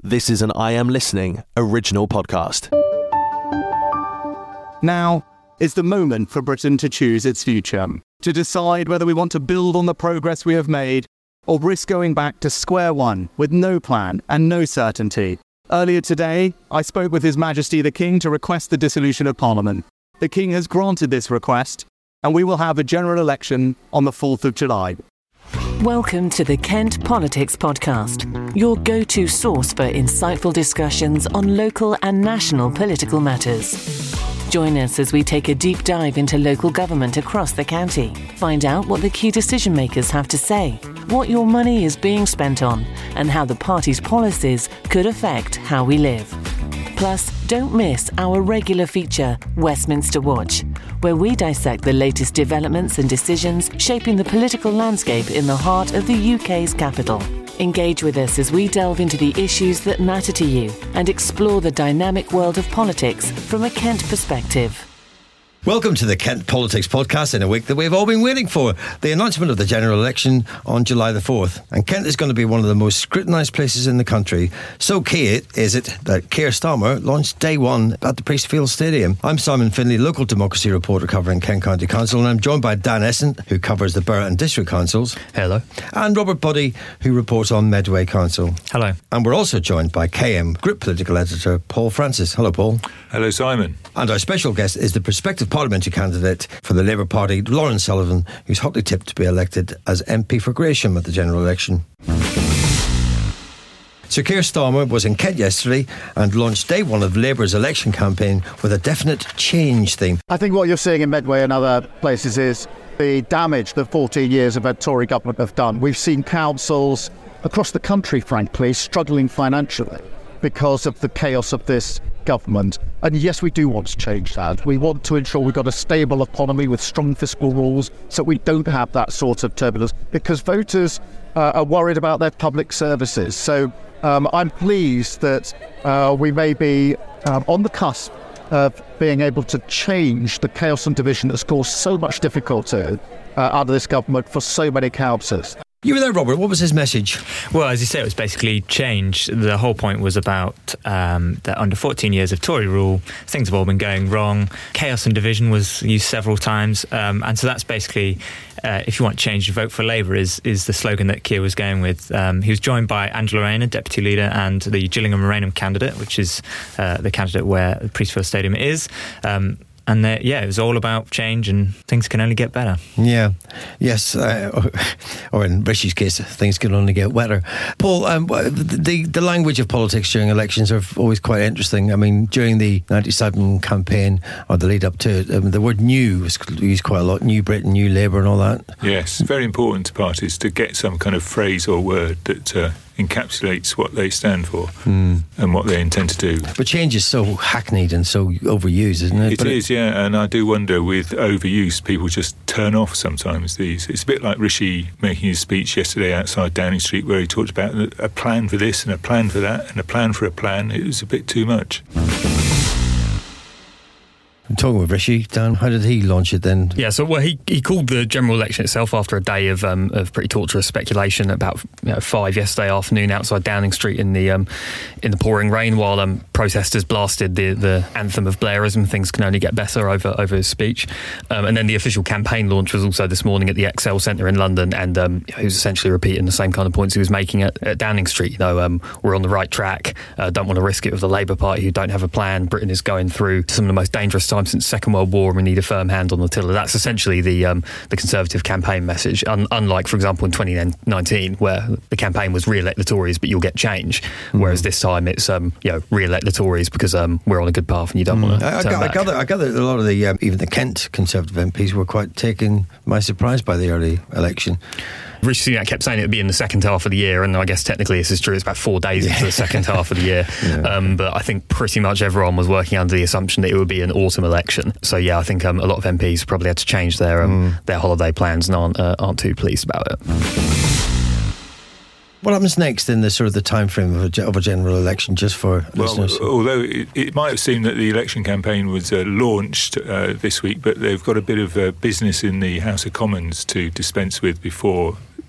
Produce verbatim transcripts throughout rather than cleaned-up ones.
This is an I Am Listening original podcast. Now is the moment for Britain to choose its future, to decide whether we want to build on the progress we have made or risk going back to square one with no plan and no certainty. Earlier today, I spoke with His Majesty the King to request the dissolution of Parliament. The King has granted this request, and we will have a general election on the fourth of July. Welcome to the Kent Politics Podcast, your go-to source for insightful discussions on local and national political matters. Join us as we take a deep dive into local government across the county. Find out what the key decision makers have to say, what your money is being spent on, and how the party's policies could affect how we live. Plus, don't miss our regular feature, Westminster Watch, where we dissect the latest developments and decisions shaping the political landscape in the heart of the U K's capital. Engage with us as we delve into the issues that matter to you and explore the dynamic world of politics from a Kent perspective. Welcome to the Kent Politics Podcast in a week that we've all been waiting for, the announcement of the general election on July the fourth. And Kent is going to be one of the most scrutinised places in the country. So key is it that Keir Starmer launched day one at the Priestfield Stadium. I'm Simon Finlay, local democracy reporter covering Kent County Council, and I'm joined by Dan Essent, who covers the Borough and District Councils. Hello. And Robert Buddy, who reports on Medway Council. Hello. And we're also joined by K M Group Political Editor Paul Francis. Hello, Paul. Hello, Simon. And our special guest is the prospective parliamentary candidate for the Labour Party, Lauren Sullivan, who's hotly tipped to be elected as M P for Gresham at the general election. Sir Keir Starmer was in Kent yesterday and launched day one of Labour's election campaign with a definite change theme. I think what you're seeing in Medway and other places is the damage that fourteen years of a Tory government have done. We've seen councils across the country, frankly, struggling financially because of the chaos of this government. And yes, we do want to change that. We want to ensure we've got a stable economy with strong fiscal rules so we don't have that sort of turbulence, because voters uh, are worried about their public services. So um, I'm pleased that uh, we may be um, on the cusp of being able to change the chaos and division that's caused so much difficulty uh, under this government for so many councils. You were there, Robert. What was his message? Well, as you say, it was basically change. The whole point was about um, that under fourteen years of Tory rule, things have all been going wrong. Chaos and division was used several times. Um, and so that's basically, uh, if you want change, vote for Labour is is the slogan that Keir was going with. Um, he was joined by Angela Rayner, Deputy Leader, and the Gillingham and Rainham candidate, which is uh, the candidate where the Priestfield Stadium is. Um, And uh, yeah, it was all about change, and things can only get better. Yeah, yes, uh, or in Rishi's case, things can only get wetter. Paul, um, the the language of politics during elections are always quite interesting. I mean, during the ninety-seven campaign, or the lead up to it, um, the word new was used quite a lot, New Britain, New Labour and all that. Yes, very important to parties to get some kind of phrase or word that uh, encapsulates what they stand for mm. and what they intend to do. But change is so hackneyed and so overused, isn't it? It but is, it, yeah, and I do wonder, with overuse, people just turn off sometimes these. It's a bit like Rishi making his speech yesterday outside Downing Street, where he talked about a plan for this and a plan for that and a plan for a plan. It was a bit too much. I'm talking with Rishi, Dan, how did he launch it then? Yeah, so well, he he called the general election itself after a day of um, of pretty torturous speculation at about you know, five yesterday afternoon outside Downing Street in the um, in the pouring rain, while um, protesters blasted the, the anthem of Blairism. Things can only get better over over his speech, um, and then the official campaign launch was also this morning at the Excel Centre in London, and um, he was essentially repeating the same kind of points he was making at, at Downing Street. You know, um, we're on the right track. Uh, don't want to risk it with the Labour Party, who don't have a plan. Britain is going through some of the most dangerous times since the Second World War, and we need a firm hand on the tiller. That's essentially the um, the Conservative campaign message, Un- unlike, for example, in twenty nineteen, where the campaign was re-elect the Tories, but you'll get change. Mm. Whereas this time it's um, you know re-elect the Tories because um, we're on a good path and you don't mm. want to I, turn I, back. I gather, I gather a lot of the, um, even the Kent Conservative M Ps were quite taken by surprise by the early election. Rishi Sunak kept saying it would be in the second half of the year, and I guess technically this is true. It's about four days yeah. into the second half of the year. Yeah. Um, but I think pretty much everyone was working under the assumption that it would be an autumn election. So yeah, I think um, a lot of M Ps probably had to change their um, mm. their holiday plans and aren't uh, aren't too pleased about it. What happens next in the sort of the time frame of a, of a general election, just for well, listeners? Although it, it might have seemed that the election campaign was uh, launched uh, this week, but they've got a bit of uh, business in the House of Commons to dispense with before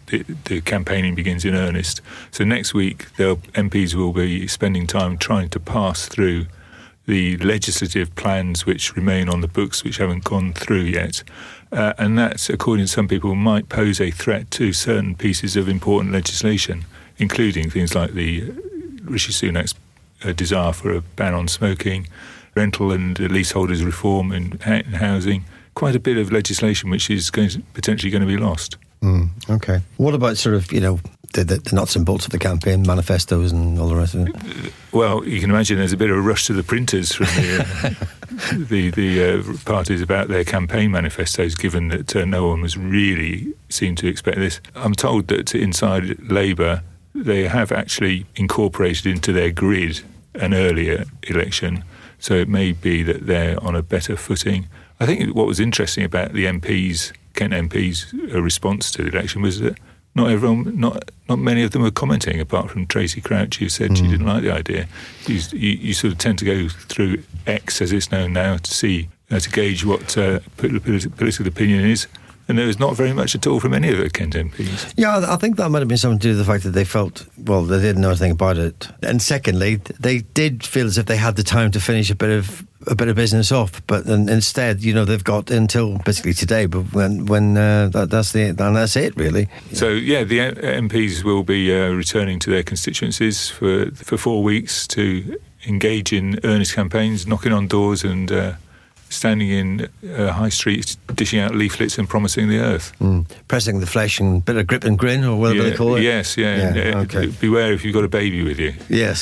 the, the campaigning begins in earnest. So next week, the M Ps will be spending time trying to pass through the legislative plans which remain on the books, which haven't gone through yet. Uh, and that, according to some people, might pose a threat to certain pieces of important legislation, including things like the Rishi Sunak's uh, desire for a ban on smoking, rental and leaseholders reform in, in housing. Quite a bit of legislation which is going to, potentially going to be lost. Mm, okay. What about sort of, you know, the, the, the nuts and bolts of the campaign, manifestos and all the rest of it? Well, you can imagine there's a bit of a rush to the printers from the uh, the, the uh, parties about their campaign manifestos, given that uh, no one was really seemed to expect this. I'm told that inside Labour, they have actually incorporated into their grid an earlier election, so it may be that they're on a better footing. I think what was interesting about the M Ps, Kent M Ps' response to the election was that not everyone, not not many of them were commenting, apart from Tracy Crouch, who said mm. she didn't like the idea. You, you, you sort of tend to go through X, as it's known now, to see, uh, to gauge what uh, political, political opinion is. And there was not very much at all from any of the Kent M Ps. Yeah, I think that might have been something to do with the fact that they felt, well, they didn't know anything about it. And secondly, they did feel as if they had the time to finish a bit of a bit of business off. But and instead, you know, they've got until basically today, but when when uh, that, that's the and that's it, really. So, yeah, the M Ps will be uh, returning to their constituencies for, for four weeks to engage in earnest campaigns, knocking on doors and... Uh, standing in uh, high streets, dishing out leaflets and promising the earth. Mm. Pressing the flesh and bit of grip and grin, or whatever yeah, they call it. Yes, yeah. yeah uh, okay. Beware if you've got a baby with you. Yes.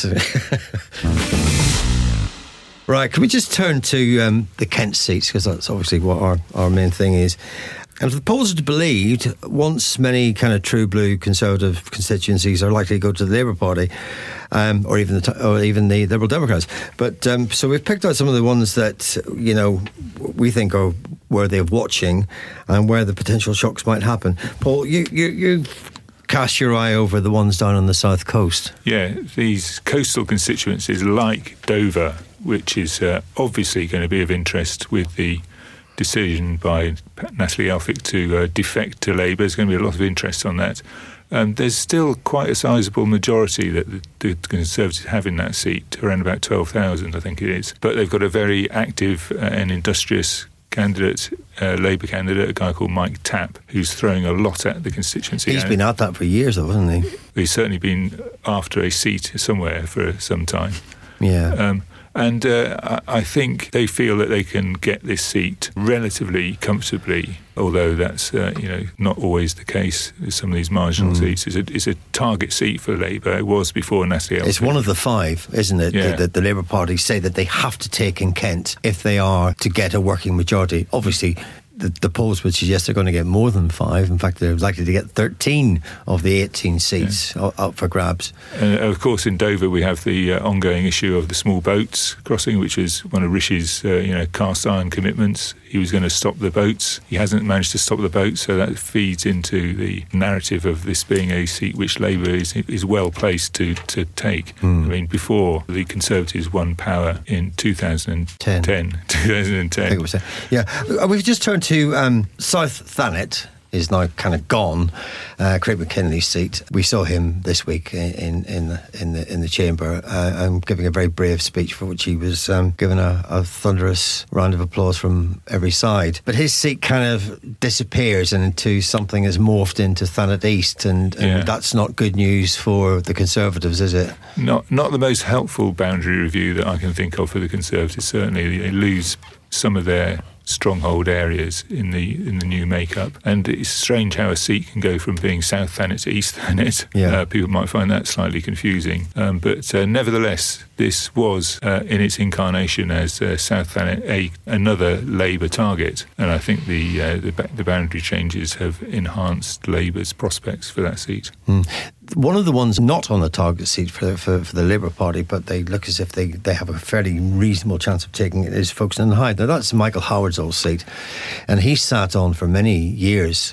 Right, can we just turn to um, the Kent seats, because that's obviously what our, our main thing is. And if the polls are believed, once many kind of true blue Conservative constituencies are likely to go to the Labour Party, um, or even the or even the Liberal Democrats. But um, so we've picked out some of the ones that, you know, we think are worthy of watching, and where the potential shocks might happen. Paul, you you you cast your eye over the ones down on the south coast. Yeah, these coastal constituencies like Dover, which is uh, obviously going to be of interest with the decision by Natalie Elphicke to uh, defect to Labour. There's going to be a lot of interest on that. Um, there's still quite a sizable majority that the, the Conservatives have in that seat, around about twelve thousand, I think it is. But they've got a very active uh, and industrious candidate, uh, Labour candidate, a guy called Mike Tapp, who's throwing a lot at the constituency. He's been at that for years, though, hasn't he? He's certainly been after a seat somewhere for some time. Yeah. Um, And uh, I think they feel that they can get this seat relatively comfortably, although that's uh, you know not always the case with some of these marginal mm. seats. It's a, it's a target seat for Labour. It was before Natalie Elphicke. It's one of the five, isn't it, yeah. that the, the Labour Party say that they have to take in Kent if they are to get a working majority. Obviously, The, the polls would suggest they're going to get more than five. In fact, they're likely to get thirteen of the eighteen seats yeah. up for grabs. And of course, in Dover, we have the uh, ongoing issue of the small boats crossing, which is one of Rishi's, uh, you know, cast iron commitments. He was going to stop the boats. He hasn't managed to stop the boats, so that feeds into the narrative of this being a seat which Labour is is well placed to to take. Mm. I mean, before the Conservatives won power in two thousand ten. two thousand ten. I think it was that. Yeah, we've just turned to um, South Thanet. Is now kind of gone. Uh, Craig McKinley's seat. We saw him this week in in the in the in the chamber, uh, and giving a very brave speech for which he was um, given a, a thunderous round of applause from every side. But his seat kind of disappears into something that's morphed into Thanet East, and, and yeah. that's not good news for the Conservatives, is it? Not not the most helpful boundary review that I can think of for the Conservatives. Certainly, they lose some of their stronghold areas in the in the new makeup, and it's strange how a seat can go from being South Thanet to East Thanet. Yeah. Uh, people might find that slightly confusing, um, but uh, nevertheless, this was uh, in its incarnation as uh, South Thanet a another Labour target, and I think the uh, the, the boundary changes have enhanced Labour's prospects for that seat. Mm. One of the ones not on the target seat for, for for the Labour Party, but they look as if they, they have a fairly reasonable chance of taking it, is Folkestone and Hyde. Now that's Michael Howard's old seat, and he sat on for many years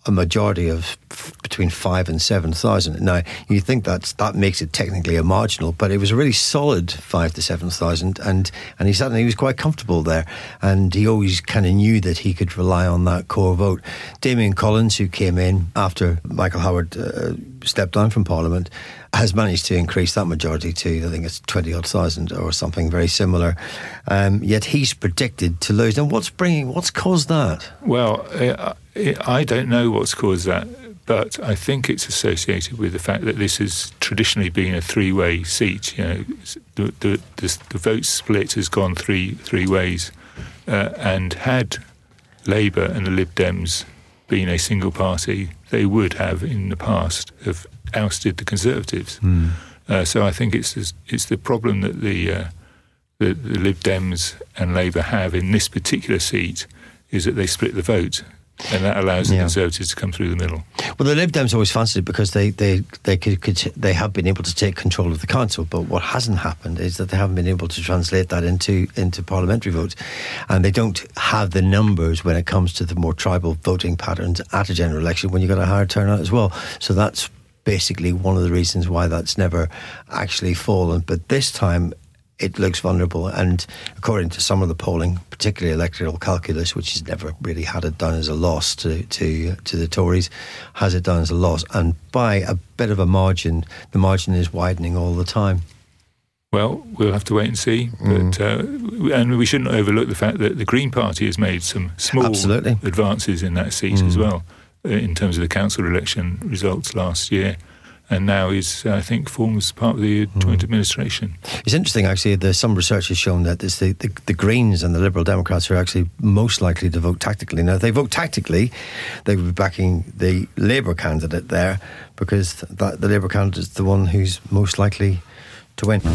a majority of f- between five and seven thousand. Now, you think that's, that makes it technically a marginal, but it was a really solid five to seven thousand, and and he suddenly he was quite comfortable there, and he always kind of knew that he could rely on that core vote. Damian Collins, who came in after Michael Howard uh, stepped down from Parliament, has managed to increase that majority to, I think it's twenty odd thousand or something very similar. Um, yet he's predicted to lose. And what's bringing, what's caused that? Well, uh, I don't know what's caused that, but I think it's associated with the fact that this has traditionally been a three-way seat. You know, the the, the, the vote split has gone three three ways, uh, and had Labour and the Lib Dems been a single party, they would have in the past have ousted the Conservatives. Mm. Uh, so I think it's it's the problem that the, uh, the the Lib Dems and Labour have in this particular seat is that they split the vote, and that allows the yeah. Conservatives to come through the middle. Well, the Lib Dems always fancied it because they they they could, could they have been able to take control of the council, but what hasn't happened is that they haven't been able to translate that into into parliamentary votes, and they don't have the numbers when it comes to the more tribal voting patterns at a general election when you've got a higher turnout as well. So that's basically one of the reasons why that's never actually fallen. But this time it looks vulnerable, and according to some of the polling, particularly Electoral Calculus, which has never really had it done as a loss to, to, to the Tories, has it done as a loss, and by a bit of a margin. The margin is widening all the time. Well, we'll have to wait and see. Mm. But uh, and we shouldn't overlook the fact that the Green Party has made some small Absolutely. advances in that seat mm. as well, in terms of the council election results last year, and now is, I think, forms part of the joint mm. administration. It's interesting, actually, there's some research has shown that it's the, the, the Greens and the Liberal Democrats are actually most likely to vote tactically. Now, if they vote tactically, they would be backing the Labour candidate there, because that, the Labour candidate is the one who's most likely to win.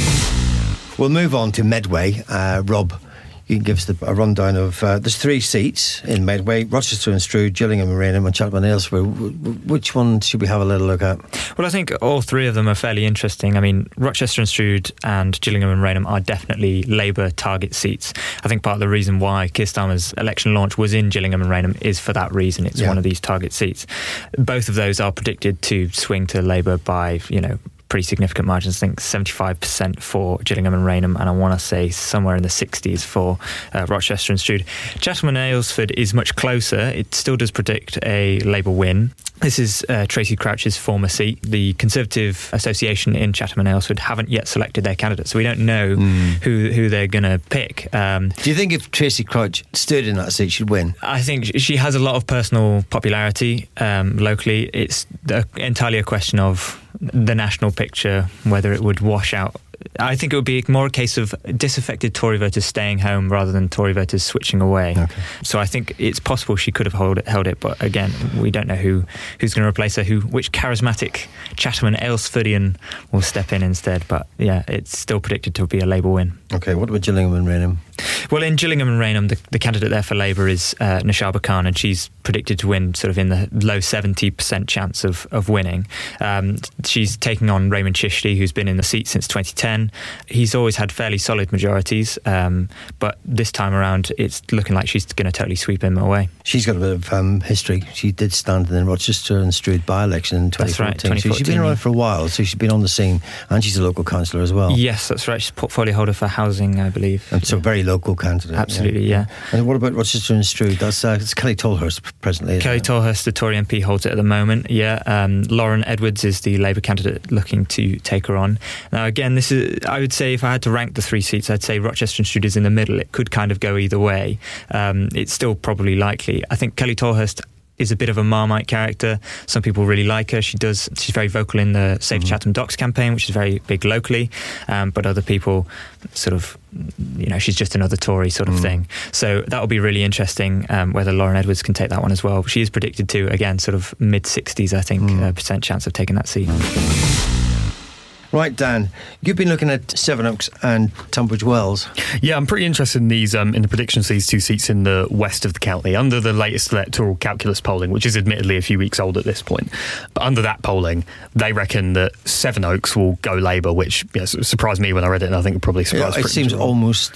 We'll move on to Medway. Uh, Rob, you can give us the, a rundown of... Uh, there's three seats in Medway: Rochester and Stroud, Gillingham and Rainham, and Cheltenham and Aylesford. Which one should we have a little look at? Well, I think all three of them are fairly interesting. I mean, Rochester and Stroud and Gillingham and Rainham are definitely Labour target seats. I think part of the reason why Keir Starmer's election launch was in Gillingham and Rainham is for that reason. It's yeah. one of these target seats. Both of those are predicted to swing to Labour by, you know, pretty significant margins. I think seventy-five percent for Gillingham and Rainham, and I want to say somewhere in the sixties for uh, Rochester and Stroud. Chatham and Aylesford is much closer. It still does predict a Labour win. This is uh, Tracy Crouch's former seat. The Conservative Association in Chatham and Aylesford haven't yet selected their candidate, so we don't know mm. who who they're going to pick. Um, Do you think if Tracy Crouch stood in that seat, she'd win? I think she has a lot of personal popularity um, locally. It's entirely a question of the national picture, whether it would wash out. I think it would be more a case of disaffected Tory voters staying home rather than Tory voters switching away. Okay. So I think it's possible she could have hold it, held it, but again, we don't know who who's going to replace her, who which charismatic Chatham and Aylesfordian will step in instead. But yeah, it's still predicted to be a Labour win. Okay, what about Gillingham and Rainham? Well, in Gillingham and Rainham, the, the candidate there for Labour is uh, Nashaba Khan, and she's predicted to win sort of in the low seventy percent chance of, of winning. Um, she's taking on Raymond Chishti, who's been in the seat since twenty ten. He's always had fairly solid majorities, um, but this time around it's looking like she's going to totally sweep him away. She's got a bit of um, history. She did stand in the Rochester and Stroud by-election in twenty fourteen. That's right, twenty fourteen. So she's been around for a while, so she's been on the scene, and she's a local councillor as well. Yes, that's right. She's a portfolio holder for housing, I believe. And so very local candidate. Absolutely, yeah. yeah. And what about Rochester and Stroud? That's uh, it's Kelly Tolhurst presently. Kelly it? Tolhurst, the Tory M P, holds it at the moment. Yeah, um, Lauren Edwards is the Labour candidate looking to take her on. Now, again, this is, I would say, if I had to rank the three seats, I'd say Rochester and Stroud is in the middle. It could kind of go either way. Um, it's still probably likely. I think Kelly Tolhurst is a bit of a Marmite character. Some people really like her. She does. She's very vocal in the Save mm-hmm. Chatham Docks campaign, which is very big locally. Um, but other people sort of, you know, she's just another Tory sort of mm. thing. So that will be really interesting um, whether Lauren Edwards can take that one as well. She is predicted to, again, sort of mid-sixties, I think, mm. uh, percent chance of taking that seat. Right, Dan, you've been looking at Sevenoaks and Tunbridge Wells. Yeah, I'm pretty interested in these um, in the predictions for these two seats in the west of the county under the latest electoral calculus polling, which is admittedly a few weeks old at this point. But under that polling, they reckon that Sevenoaks will go Labour, which you know, surprised me when I read it, and I think it probably surprised. Yeah, it seems well. almost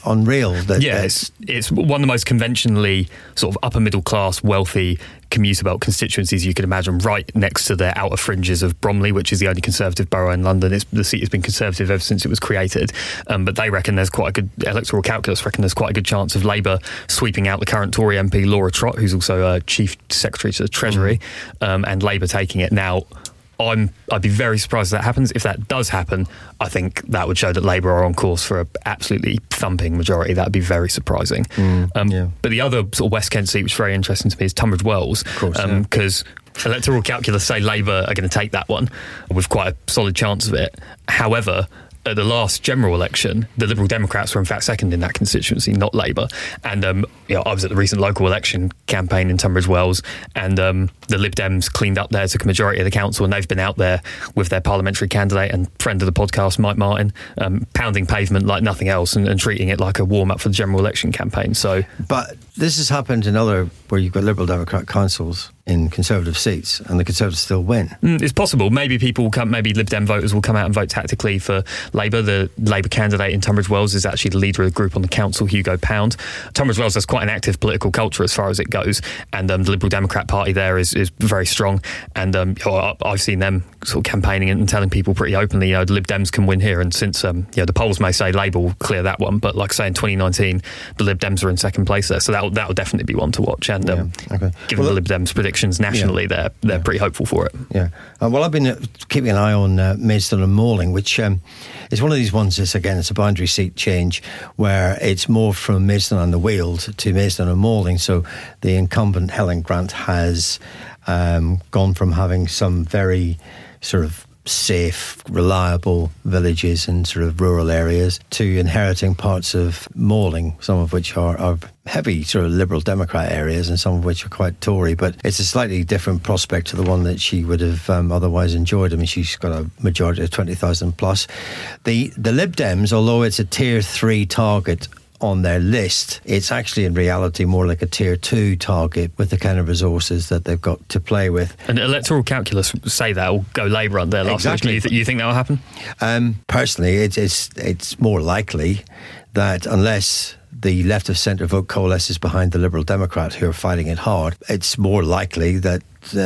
unreal. That, yeah, that it's, it's one of the most conventionally sort of upper middle class, wealthy commuter belt constituencies you could imagine, right next to the outer fringes of Bromley, which is the only Conservative borough in London. It's, the seat has been Conservative ever since it was created, um, but they reckon there's quite a good electoral calculus. Reckon there's quite a good chance of Labour sweeping out the current Tory M P Laura Trott, who's also uh, Chief Secretary to the Treasury, mm. um, and Labour taking it. Now, I'm, I'd be very surprised if that happens. If that does happen, I think that would show that Labour are on course for an absolutely thumping majority. That would be very surprising. Mm, um, yeah. But the other sort of West Kent seat, which is very interesting to me, is Tunbridge Wells. Of course, because um, yeah. electoral calculus say Labour are going to take that one with quite a solid chance of it. However, at the last general election, the Liberal Democrats were in fact second in that constituency, not Labour. And um, you know, I was at the recent local election campaign in Tunbridge Wells, and um, the Lib Dems cleaned up there, took a majority of the council, and they've been out there with their parliamentary candidate and friend of the podcast, Mike Martin, um, pounding pavement like nothing else and, and treating it like a warm-up for the general election campaign. So, But this has happened in other, where you've got Liberal Democrat councils in Conservative seats, and the Conservatives still win. Mm, it's possible. Maybe people will come, maybe Lib Dem voters will come out and vote tactically for Labour. The Labour candidate in Tunbridge Wells is actually the leader of the group on the council, Hugo Pound. Tunbridge Wells has quite an active political culture as far as it goes, and um, the Liberal Democrat Party there is, is very strong. And um, you know, I've seen them sort of campaigning and telling people pretty openly, you know, the Lib Dems can win here. And since um, you know, the polls may say Labour will clear that one, but like I say, in twenty nineteen, the Lib Dems are in second place there, so that that will definitely be one to watch. And um, yeah. okay. given well, the Lib Dems predictions nationally, yeah. they're they're yeah. pretty hopeful for it. Yeah. Uh, well, I've been uh, keeping an eye on uh, Maidstone and Malling, which um, is one of these ones. It's again, it's a boundary seat change where it's moved from Maidstone on the Weald to Maidstone and Malling. So the incumbent Helen Grant has um, gone from having some very sort of safe, reliable villages in sort of rural areas to inheriting parts of Malling, some of which are, are heavy sort of Liberal Democrat areas and some of which are quite Tory. But it's a slightly different prospect to the one that she would have um, otherwise enjoyed. I mean, she's got a majority of twenty thousand plus. The, the Lib Dems, although it's a tier three target on their list, it's actually in reality more like a tier two target with the kind of resources that they've got to play with. And electoral calculus say that will go Labour on their last exactly. election. You, th- you think that will happen? Um, personally, it's, it's it's more likely that unless the left of centre vote coalesces behind the Liberal Democrat who are fighting it hard, it's more likely that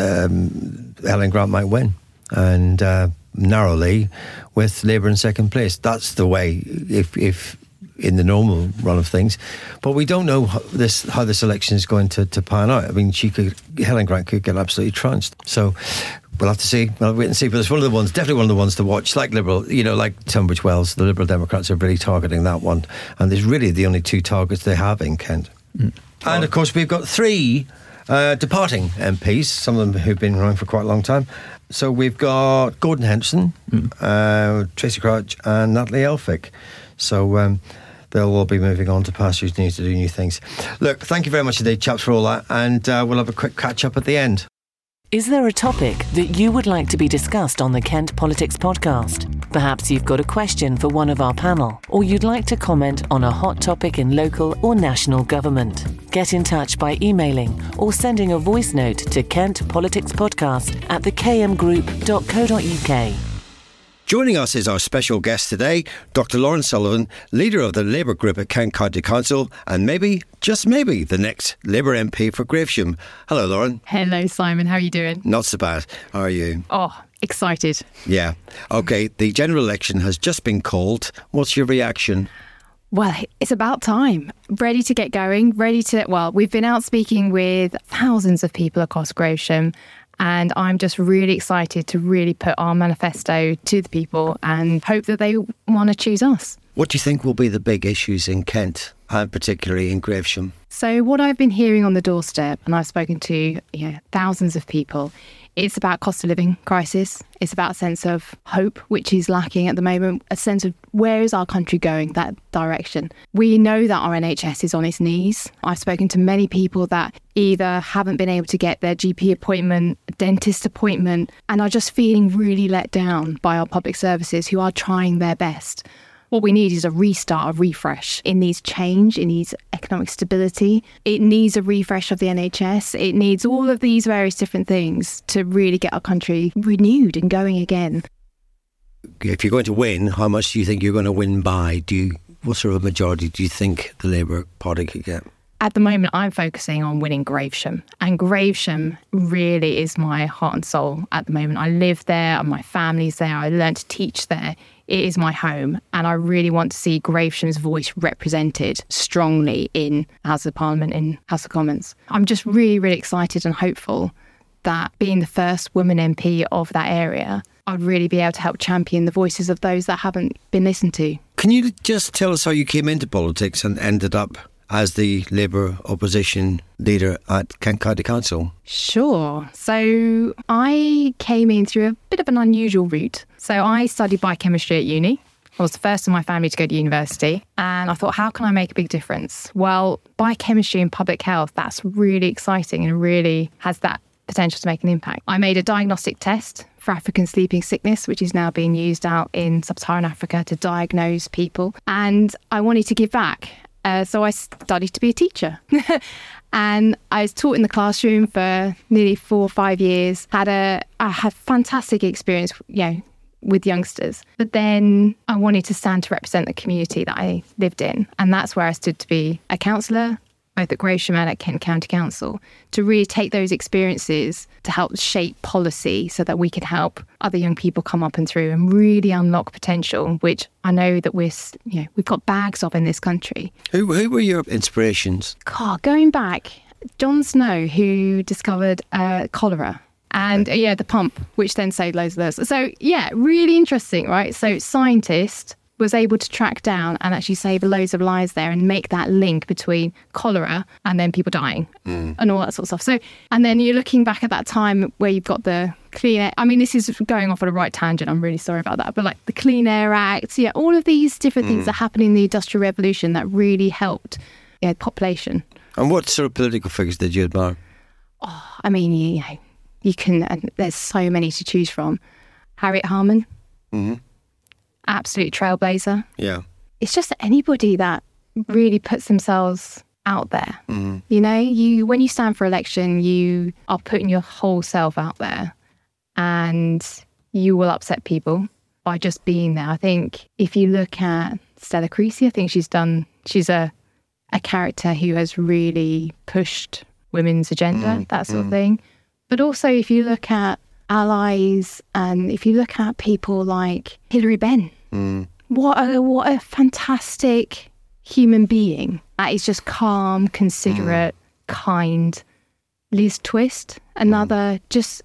um, Helen Grant might win, and uh, narrowly with Labour in second place. That's the way, if if in the normal run of things, but we don't know how this how this election is going to, to pan out. I mean, she could Helen Grant could get absolutely trounced. So we'll have to see. We'll wait and see. But it's one of the ones, definitely one of the ones to watch. Like Liberal, you know, like Tunbridge Wells, the Liberal Democrats are really targeting that one, and there's really the only two targets they have in Kent. Mm. And of course, we've got three uh, departing M Ps, some of them who've been around for quite a long time. So we've got Gordon Henderson, mm. uh, Tracy Crouch, and Natalie Elphick. So um, they'll all be moving on to pastures new to do new things. Look, thank you very much indeed, chaps, for all that, and uh, we'll have a quick catch up at the end. Is there a topic that you would like to be discussed on the Kent Politics Podcast? Perhaps you've got a question for one of our panel, or you'd like to comment on a hot topic in local or national government. Get in touch by emailing or sending a voice note to Kent Politics Podcast at the k m group dot co dot u k. Joining us is our special guest today, Doctor Lauren Sullivan, leader of the Labour group at Kent County Council, and maybe, just maybe, the next Labour M P for Gravesham. Hello, Lauren. Hello, Simon. How are you doing? Not so bad. How are you? Oh, excited. Yeah. OK, the general election has just been called. What's your reaction? Well, it's about time. Ready to get going, ready to... Well, we've been out speaking with thousands of people across Gravesham, and I'm just really excited to really put our manifesto to the people and hope that they want to choose us. What do you think will be the big issues in Kent, and particularly in Gravesham? So what I've been hearing on the doorstep, and I've spoken to you know, thousands of people, it's about cost of living crisis. It's about a sense of hope, which is lacking at the moment, a sense of where is our country going, that direction. We know that our N H S is on its knees. I've spoken to many people that either haven't been able to get their G P appointment, dentist appointment, and are just feeling really let down by our public services who are trying their best. What we need is a restart, a refresh. It needs change, it needs economic stability, it needs a refresh of the N H S, it needs all of these various different things to really get our country renewed and going again. If you're going to win, how much do you think you're going to win by? Do you what sort of a majority do you think the Labour Party could get? At the moment, I'm focusing on winning Gravesham. And Gravesham really is my heart and soul at the moment. I live there, my family's there, I learned to teach there. It is my home. And I really want to see Gravesham's voice represented strongly in House of Parliament, in House of Commons. I'm just really, really excited and hopeful that being the first woman M P of that area, I'd really be able to help champion the voices of those that haven't been listened to. Can you just tell us how you came into politics and ended up as the Labour opposition leader at Kent County Council? Sure. So I came in through a bit of an unusual route. So I studied biochemistry at uni. I was the first in my family to go to university. And I thought, how can I make a big difference? Well, biochemistry and public health, that's really exciting and really has that potential to make an impact. I made a diagnostic test for African sleeping sickness, which is now being used out in sub-Saharan Africa to diagnose people. And I wanted to give back. Uh, so I studied to be a teacher. And I was taught in the classroom for nearly four or five years. Had a I had fantastic experience, you know, with youngsters. But then I wanted to stand to represent the community that I lived in. And that's where I stood to be a councillor, both at Gravesham and at Kent County Council, to really take those experiences to help shape policy so that we could help other young people come up and through and really unlock potential, which I know that we're, you know, we've got bags of in this country. Who, who were your inspirations? God, going back, John Snow, who discovered uh, cholera. And uh, yeah, the pump, which then saved loads of lives. So yeah, really interesting, right? So scientist was able to track down and actually save loads of lives there and make that link between cholera and then people dying mm. and all that sort of stuff. So, and then you're looking back at that time where you've got the Clean Air. I mean, this is going off on a right tangent. I'm really sorry about that. But like the Clean Air Act, yeah, all of these different mm. things that happened in the Industrial Revolution that really helped yeah, population. And what sort of political figures did you admire? Oh, I mean, you know, you can, and there's so many to choose from. Harriet Harman. Mm-hmm. Absolute trailblazer. Yeah. It's just anybody that really puts themselves out there. Mm-hmm. You know, you when you stand for election, you are putting your whole self out there and you will upset people by just being there. I think if you look at Stella Creasy, I think she's done, she's a, a character who has really pushed women's agenda, mm-hmm. that sort mm-hmm. of thing. But also if you look at allies and if you look at people like Hilary Benn, Mm. What a what a fantastic human being. That is just calm, considerate, mm. kind. Liz Twist, another mm. just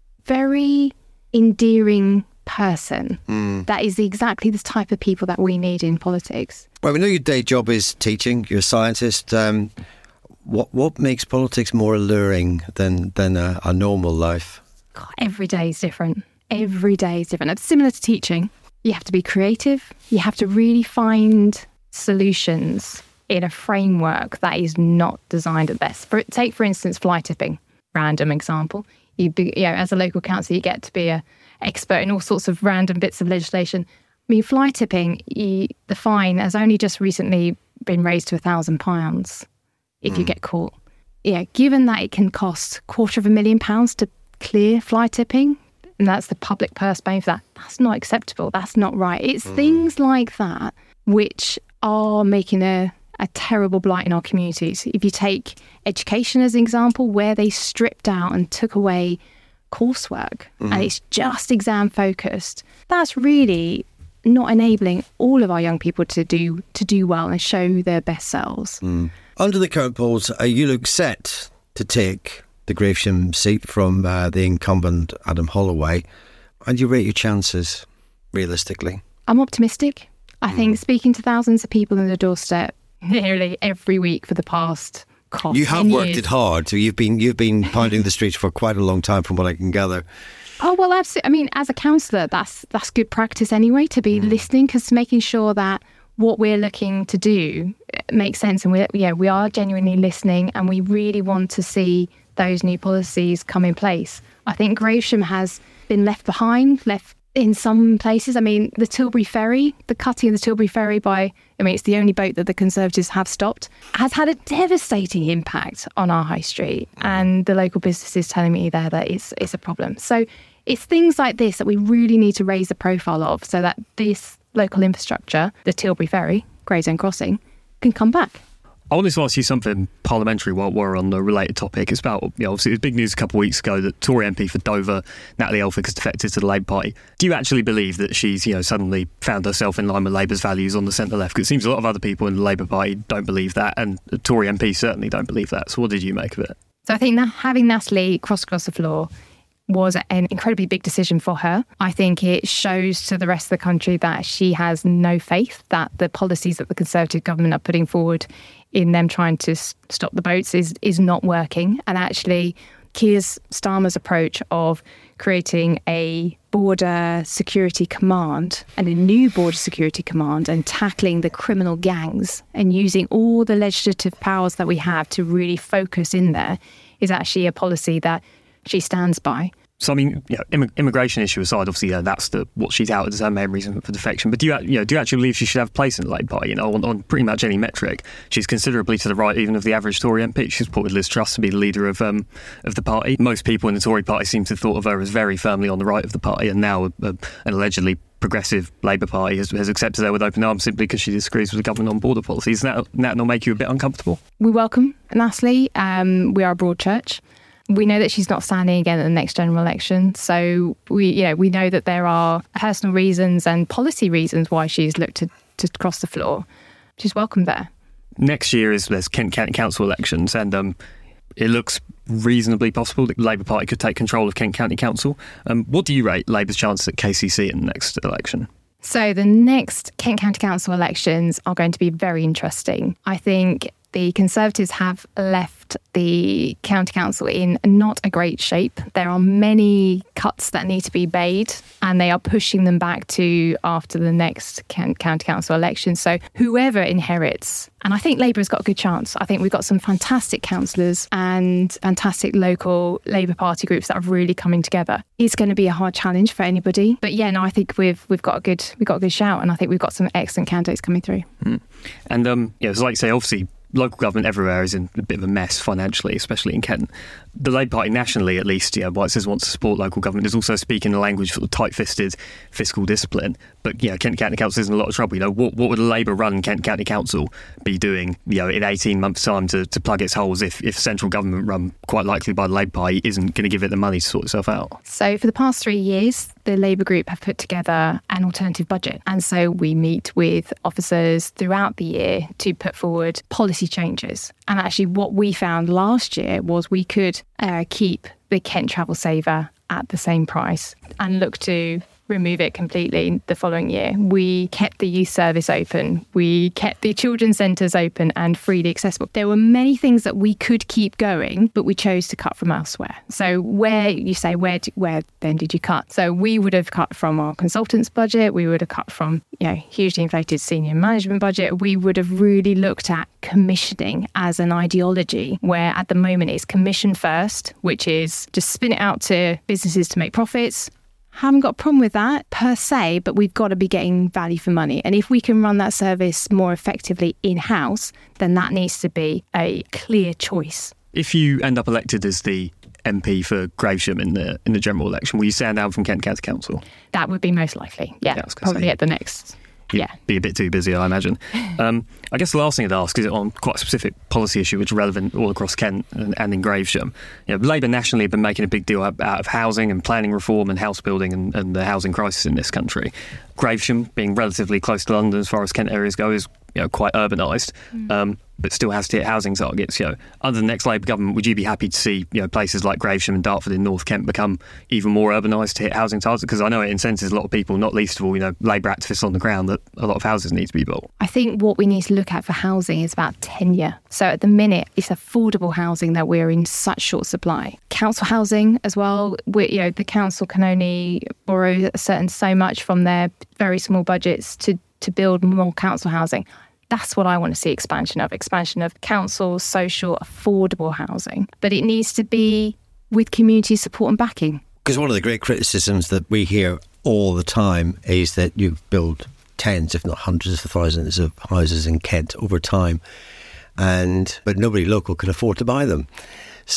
very endearing person. Mm. That is exactly the type of people that we need in politics. Well, we know your day job is teaching. You're a scientist. Um, what what makes politics more alluring than than a, a normal life? God, every day is different. Every day is different. It's similar to teaching. You have to be creative. You have to really find solutions in a framework that is not designed at best. For take, for instance, fly tipping. Random example. You, be, you know, as a local council, you get to be an expert in all sorts of random bits of legislation. I mean, fly tipping, you, the fine has only just recently been raised to a thousand pounds if mm. you get caught. Yeah, given that it can cost a quarter of a million pounds to clear fly tipping, and that's the public purse paying for that. That's not acceptable. That's not right. It's mm. things like that which are making a, a terrible blight in our communities. If you take education as an example, where they stripped out and took away coursework mm. and it's just exam focused, that's really not enabling all of our young people to do to do well and show their best selves. Mm. Under the current polls, uh, you look set to take the Gravesham seat from uh, the incumbent Adam Holloway. And you rate your chances, realistically? I'm optimistic. I mm. think speaking to thousands of people on the doorstep nearly every week for the past God, You have worked years. it hard. So you've been you've been pounding the streets for quite a long time from what I can gather. Oh, well, absolutely. I mean, as a councillor, that's, that's good practice anyway, to be mm. listening, because making sure that what we're looking to do makes sense. And we yeah, we are genuinely listening and we really want to see those new policies come in place. I think Gravesham has been left behind, left in some places. I mean, the Tilbury Ferry, the cutting of the Tilbury Ferry by, I mean, it's the only boat that the Conservatives have stopped, has had a devastating impact on our high street. And the local businesses telling me there that it's, it's a problem. So it's things like this that we really need to raise the profile of so that this local infrastructure, the Tilbury Ferry, Gravesend Crossing can come back. I wanted to ask you something parliamentary while we're on the related topic. It's about, you know, obviously it was big news a couple of weeks ago that Tory M P for Dover, Natalie Elphicke, has defected to the Labour Party. Do you actually believe that she's, you know, suddenly found herself in line with Labour's values on the centre-left? Because it seems a lot of other people in the Labour Party don't believe that, and the Tory M P certainly don't believe that. So what did you make of it? So I think that having Natalie cross across the floor was an incredibly big decision for her. I think it shows to the rest of the country that she has no faith that the policies that the Conservative government are putting forward in them trying to stop the boats is is not working. And actually, Keir Starmer's approach of creating a border security command and a new border security command and tackling the criminal gangs and using all the legislative powers that we have to really focus in there is actually a policy that she stands by. So, I mean, you know, imm- immigration issue aside, obviously, yeah, that's the what she's outed as her main reason for defection. But do you, you know, do you actually believe she should have a place in the Labour Party? You know, on, on pretty much any metric, she's considerably to the right, even of the average Tory M P. She's put with Liz Truss to be the leader of um, of the party. Most people in the Tory party seem to have thought of her as very firmly on the right of the party, and now a, a, an allegedly progressive Labour Party has, has accepted her with open arms simply because she disagrees with the government on border policies. Does that, that not make you a bit uncomfortable? We welcome Natalie. Um, we are a broad church. We know that she's not standing again at the next general election. So we, you know, we know that there are personal reasons and policy reasons why she's looked to, to cross the floor. She's welcome there. Next year is there's Kent County Council elections, and um, it looks reasonably possible that the Labour Party could take control of Kent County Council. Um, what do you rate Labour's chances at K C C in the next election? So the next Kent County Council elections are going to be very interesting. I think the Conservatives have left the county council in not a great shape. There are many cuts that need to be made, and they are pushing them back to after the next county council election. So whoever inherits, and I think Labour has got a good chance. I think we've got some fantastic councillors and fantastic local Labour Party groups that are really coming together. It's going to be a hard challenge for anybody, but yeah, no, I think we've we've got a good we've got a good shout, and I think we've got some excellent candidates coming through. Mm. And um, yeah, it's like you say, obviously, local government everywhere is in a bit of a mess financially, especially in Kent. The Labour Party nationally, at least, yeah, while it says wants to support local government, is also speaking the language for the tight-fisted fiscal discipline. But, you know, Kent County Council is in a lot of trouble. You know, what, what would a Labour-run Kent County Council be doing, you know, in eighteen months' time to, to plug its holes if, if central government run, quite likely by the Labour Party, isn't going to give it the money to sort itself out? So for the past three years, the Labour group have put together an alternative budget. And so we meet with officers throughout the year to put forward policy changes. And actually what we found last year was we could uh, keep the Kent Travel Saver at the same price and look to remove it completely the following year. We kept the youth service open. We kept the children's centres open and freely accessible. There were many things that we could keep going, but we chose to cut from elsewhere. So where you say, where do, where then did you cut? So we would have cut from our consultants budget. We would have cut from, you know, hugely inflated senior management budget. We would have really looked at commissioning as an ideology, where at the moment it's commission first, which is just spin it out to businesses to make profits. Haven't got a problem with that per se, but we've got to be getting value for money. And if we can run that service more effectively in-house, then that needs to be a clear choice. If you end up elected as the M P for Gravesham in the in the general election, will you stand down from Kent County Council? That would be most likely, yeah. yeah probably say. At the next... You'd yeah. be a bit too busy, I imagine. Um, I guess the last thing I'd ask is on quite a specific policy issue which is relevant all across Kent and, and in Gravesham. You know, Labour nationally have been making a big deal out of housing and planning reform and house building and, and the housing crisis in this country. Gravesham, being relatively close to London as far as Kent areas go, is, you know, quite urbanised, mm. um, but still has to hit housing targets. You know, under the next Labour government, would you be happy to see, you know, places like Gravesham and Dartford in North Kent become even more urbanised to hit housing targets? Because I know it incenses a lot of people, not least of all, you know, Labour activists on the ground, that a lot of houses need to be built. I think what we need to look at for housing is about tenure. So at the minute, it's affordable housing that we're in such short supply. Council housing as well. We, you know, the council can only borrow a certain so much from their very small budgets to to build more council housing. That's what I want to see expansion of, expansion of council, social, affordable housing. But it needs to be with community support and backing. Because one of the great criticisms that we hear all the time is that you build tens, if not hundreds of thousands of houses in Kent over time, and but nobody local can afford to buy them. So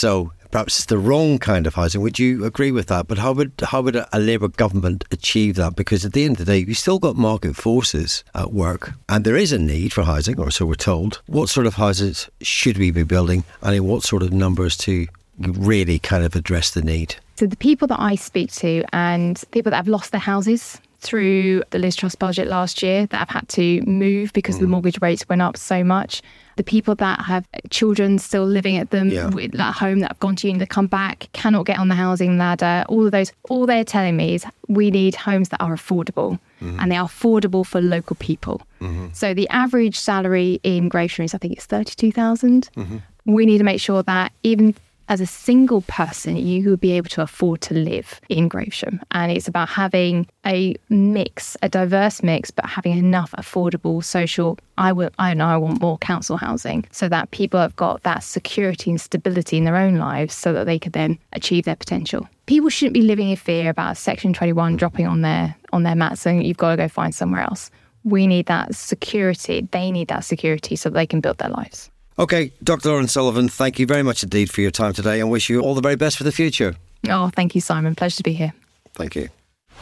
perhaps it's the wrong kind of housing. Would you agree with that? But how would how would a Labour government achieve that? Because at the end of the day, you've still got market forces at work, and there is a need for housing, or so we're told. What sort of houses should we be building, and in what sort of numbers to really kind of address the need? So the people that I speak to and people that have lost their houses through the Liz Truss budget last year, that have had to move because mm. the mortgage rates went up so much, the people that have children still living at them yeah. at home that have gone to uni, that come back, cannot get on the housing ladder, all of those, all they're telling me is we need homes that are affordable mm-hmm. and they are affordable for local people. Mm-hmm. So the average salary in Gravesham is, I think it's thirty-two thousand. Mm-hmm. We need to make sure that even as a single person, you would be able to afford to live in Gravesham. And it's about having a mix, a diverse mix, but having enough affordable social, I will, I know I want more council housing, so that people have got that security and stability in their own lives so that they could then achieve their potential. People shouldn't be living in fear about Section twenty-one dropping on their on their mat saying you've got to go find somewhere else. We need that security. They need that security so that they can build their lives. OK, Doctor Lauren Sullivan, thank you very much indeed for your time today and wish you all the very best for the future. Oh, thank you, Simon. Pleasure to be here. Thank you.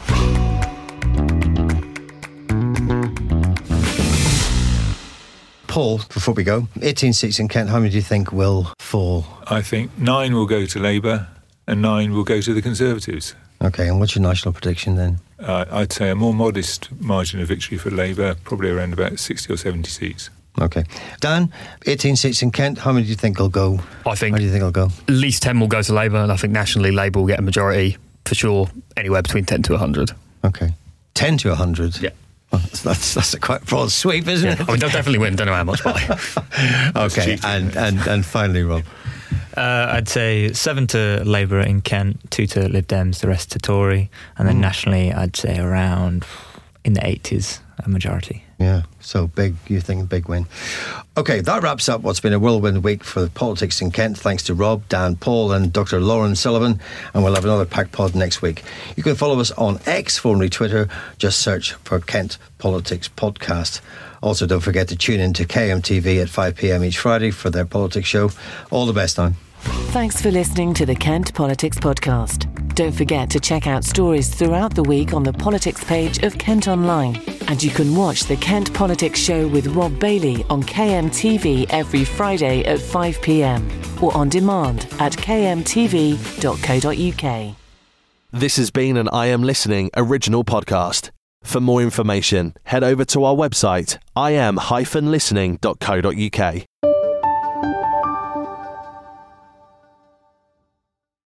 Paul, before we go, eighteen seats in Kent, how many do you think will fall? I think nine will go to Labour and nine will go to the Conservatives. OK, and what's your national prediction then? Uh, I'd say a more modest margin of victory for Labour, probably around about sixty or seventy seats. OK. Dan, eighteen seats in Kent, how many do you think will go? I think... How do you think will go? At least ten will go to Labour, and I think nationally Labour will get a majority, for sure, anywhere between ten to one hundred. OK. ten to one hundred? Yeah. Well, that's that's a quite broad sweep, isn't yeah. it? I mean, they'll definitely win, don't know how much by. OK, and, and, and finally, Rob? Uh, I'd say seven to Labour in Kent, two to Lib Dems, the rest to Tory, and then mm. nationally I'd say around in the eighties, a majority. Yeah, so big, you think big win. OK, that wraps up what's been a whirlwind week for politics in Kent. Thanks to Rob, Dan, Paul and Doctor Lauren Sullivan. And we'll have another packed pod next week. You can follow us on X, formerly Twitter. Just search for Kent Politics Podcast. Also, don't forget to tune in to K M T V at five p.m. each Friday for their politics show. All the best now. Thanks for listening to the Kent Politics Podcast. Don't forget to check out stories throughout the week on the politics page of Kent Online. And you can watch the Kent Politics Show with Rob Bailey on K M T V every Friday at five p.m. or on demand at k m t v dot co dot u k. This has been an I Am Listening original podcast. For more information, head over to our website, i am dash listening dot co dot u k.